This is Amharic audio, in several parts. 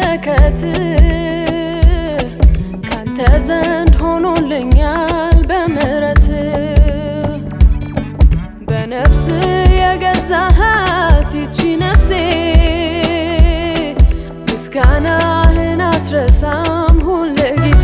በረከት ካንተ ዘንድ ሆኖልኛል በምሕረት በነፍስ የገዛሃት ይቺ ነፍሴ ምስጋናህን አትረሳም ሁል ጊዜ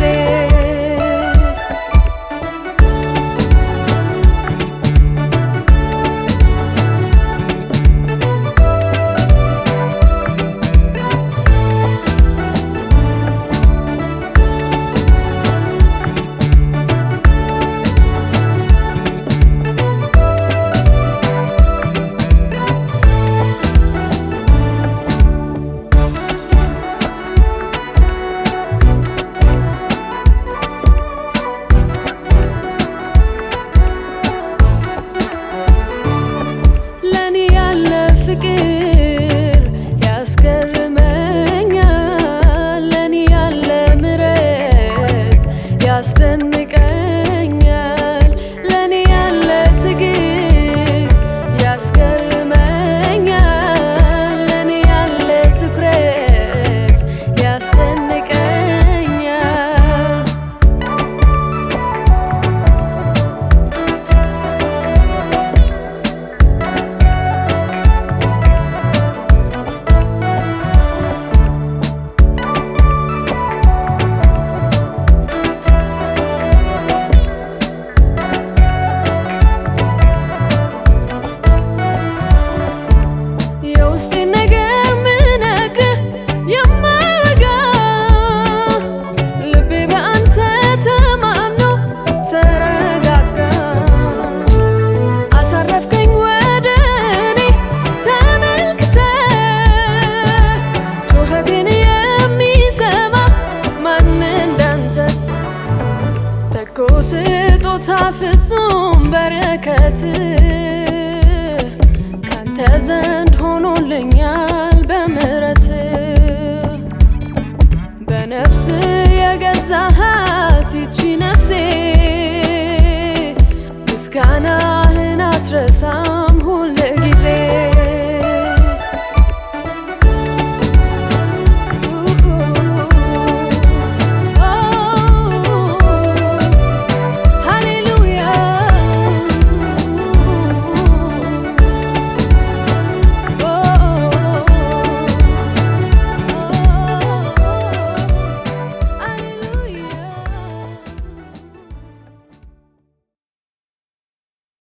ፍቅር ያስገርመኛል ለኔ ያለ ምሕረት ያስደንቀኛል ለኔ ያለ ትዕግስት ያስገርመኛል ለኔ ያለ ትኩረት ያስደንቀኛል የውስጤን ነገር ምነግርህ የማይወጋ ልቤ በአንተ ተማምኖ ተረጋጋ አሳረፍከኝ ወደ እኔ ተመልክተህ ጩኸቴን የሚሰማ ማን እንዳንተ በጎ ስጦታ ፍጹም በረከት ካንተ ዘንድ ሆኖልኛል በምሕረት በነፍስ የገዛሃት ይቺ ነፍሴ ምስጋናህን አትረሳም